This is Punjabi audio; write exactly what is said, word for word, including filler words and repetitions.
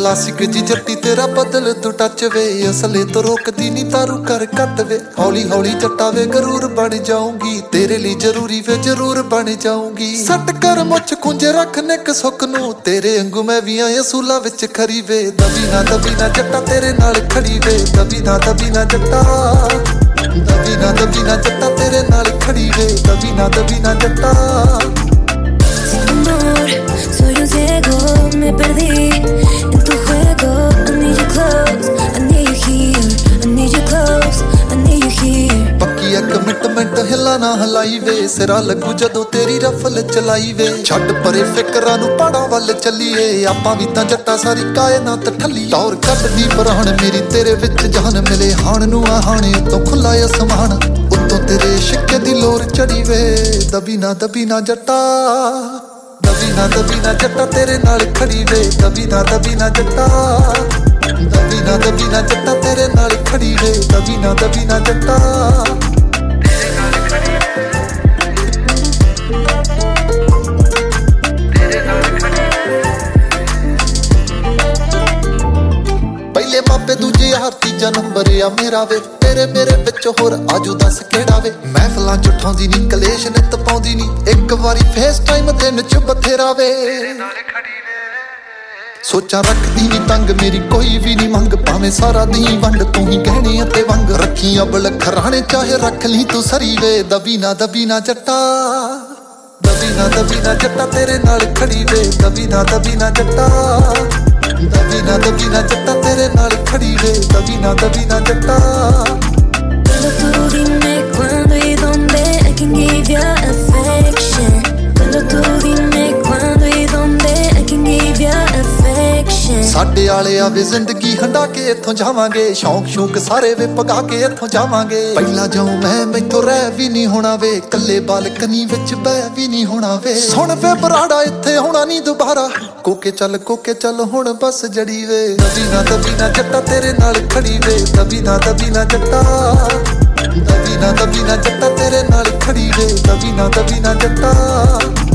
ਕਲਾਸਿਕ ਜੀ ਜੱਟੀ ਤੇਰਾ ਬਦਲ ਤੂੰ ਟੱਚ ਵੇ ਅਸਲੇ ਤੋਂ ਰੋਕਦੀ ਨੀ ਤਾਰੂ ਕਰ ਕੱਟ ਵੇ ਹੌਲੀ ਹੌਲੀ ਜੱਟਾ ਵੇ ਗਰੂਰ ਬਣ ਜਾਊਂਗੀ ਤੇਰੇ ਲਈ ਜ਼ਰੂਰੀ ਵੇ ਜ਼ਰੂਰ ਬਣ ਜਾਊਂਗੀ ਸੱਟ ਕਰ ਮੁੱਛ ਖੁੰਝੇ ਰੱਖ ਨਿੱਕ ਸੁੱਕ ਨੂੰ ਤੇਰੇ ਅੰਗੂ ਮੈਂ ਵੀ ਆਏ ਅਸੂਲਾਂ ਵਿੱਚ ਖਰੀ ਵੇ ਦਬੀ ਨਾ ਦਬੀ ਨਾ ਜੱਟਾ ਤੇਰੇ ਨਾਲ ਖੜੀ ਵੇ ਦਬੀ ਨਾ ਦਬੀ ਨਾ ਜੱਟਾ ਦਬੀ ਨਾ ਦਬੀ ਨਾ ਜੱਟਾ ਤੇਰੇ ਨਾਲ ਖੜੀ ਵੇ ਦਬੀ ਨਾ ਦਬੀ ਨਾ ਜੱਟਾ Amor, soy un ciego, me perdí en tu juego. I need you close, I need you here. I need you close, I need you here. ਪੱਕੀ ਇੱਕ ਮਿੰਟ ਮਿੰਟ ਹਿਲਾ ਨਾ ਹਲਾਈ ਵੇ ਸਿਰਾ ਲੱਗੂ ਜਦੋਂ ਤੇਰੀ ਰਫਲ ਚਲਾਈ ਵੇ ਛੱਡ ਪਰੇ ਫਿਕਰਾਂ ਨੂੰ ਪਹਾੜਾਂ ਵੱਲ ਚੱਲੀਏ ਆਪਾਂ ਵੀ ਤਾਂ ਜੱਟਾ ਸਾਰੀ ਕਾਇਨਾਤ ਠੱਲੀ ਤੌਰ ਕੱਢਦੀ ਪਰਾਣ ਮੇਰੀ ਤੇਰੇ ਵਿੱਚ ਜਾਨ ਮਿਲੇ ਹਾਣ ਨੂੰ ਆ ਹਾਣੇ ਤੋਂ ਖੁੱਲਾ ਅਸਮਾਨ ਉੱਤੋਂ ਤੇਰੇ ਸ਼ਿੱਕੇ ਦੀ ਲੋਰ ਚੜੀ ਵੇ ਦਬੀ ਨਾ ਦਬੀ ਨਾ ਜੱਟਾ ਦਬੀ ਨਾ ਦਬੀ ਨਾ ਜੱਟਾ ਤੇਰੇ ਨਾਲ ਖੜੀ ਵੇ ਦਬੀ ਨਾ ਦਬੀ ਨਾ ਜੱਟਾ ਦਬੀ ਨਾ ਦਬੀ ਨਾ ਜੱਟਾ ਤੇਰੇ ਨਾਲ ਖੜੀ ਵੇ ਦਬੀ ਨਾ ਦਬੀ ਨਾ ਜੱਟਾ ਪਹਿਲੇ ਮਾਪੇ ਦੂਜੇ ਹਾਰ ਤੀਜਾ ਨੰਬਰ ਆ ਮੇਰਾ ਵੇ ਤੇਰੇ ਮੇਰੇ ਵਿੱਚ ਹੋਰ ਆਜੂ ਦੱਸ ਕਿਹੜਾ ਵੇ ਮਹਿਫਲਾਂ ਚ ਉਠਾਉਂਦੀ ਨੀ ਕਲੇਸ਼ ਨਿੱਤ ਪਾਉਂਦੀ ਨੀ ਇੱਕ ਵਾਰੀ ਫੇਸ ਟਾਈਮ ਦਿਨ ਚ ਬਥੇਰਾ ਵੇ ਸੋਚਾਂ ਰੱਖਦੀ ਨੀ ਤੰਗ ਮੇਰੀ ਕੋਈ ਵੀ ਨੀ ਮੰਗ ਭਾਵੇਂ ਸਾਰਾ ਦੀ ਵੰਡ ਤੂੰ ਹੀ ਗਹਿਣੇ ਅਤੇ ਵੰਗ ਰੱਖੀ ਅਬਲ ਖਰਾਣੇ ਚਾਹੇ ਰੱਖ ਲਈ ਤੂੰ ਸਰੀ ਵੇ ਦਬੀ ਨਾ ਦਬੀ ਨਾ ਜੱਟਾ ਦਬੀ ਨਾ ਦਬੀ ਨਾ ਜੱਟਾ ਤੇਰੇ ਨਾਲ ਖੜੀ ਵੇ ਦਬੀ ਨਾ ਦਬੀ ਨਾ ਜੱਟਾ ਦਬੀ ਨਾ ਦਬੀ ਨਾ ਜੱਟਾ ਤੇਰੇ ਨਾਲ ਖੜੀ ਵੇ ਦਬੀ ਨਾ ਦਬੀ ਨਾ ਜੱਟਾ Solo tú dime cuándo y dónde I can give you affection. Solo tú dime cuándo y dónde I can give you affection. ਸਾਡੇ ਵਾਲੇ ਆਵੇ ਜ਼ਿੰਦਗੀ ਹੰਡਾ ਕੇ ਇੱਥੋਂ ਜਾਵਾਂਗੇ ਸ਼ੌਂਕ ਸ਼ੌਂਕ ਸਾਰੇ ਵੇ ਪਗਾ ਕੇ ਇੱਥੋਂ ਜਾਵਾਂਗੇ ਪਹਿਲਾਂ ਜਾਉ ਮੈਂ ਮੈਥੋਂ ਰਹਿ ਵੀ ਨਹੀਂ ਹੋਣਾ ਵੇ ਕੱਲੇ ਬਾਲਕਨੀ ਵਿੱਚ ਬਹਿ ਵੀ ਨਹੀਂ ਹੋਣਾ ਵੇ ਸੁਣ ਵੇ ਬਰਾੜਾ ਇੱਥੇ ਹੋਣਾ ਨਹੀਂ ਦੁਬਾਰਾ ਕੋਕੇ ਚੱਲ ਕੋਕੇ ਚੱਲ ਹੁਣ ਬਸ ਜੜੀ ਵੇ ਦਬੀ ਨਾ ਦਬੀ ਨਾ ਜੱਟਾ ਤੇਰੇ ਨਾਲ ਖੜੀ ਵੇ ਦਬੀ ਨਾ ਦਬੀ ਨਾ ਜੱਟਾ ਦਬੀ ਨਾ ਦਬੀ ਨਾ ਜੱਟਾ ਤੇਰੇ ਨਾਲ ਖੜੀ ਵੇ ਦਬੀ ਨਾ ਦਬੀ ਨਾ ਜੱਟਾ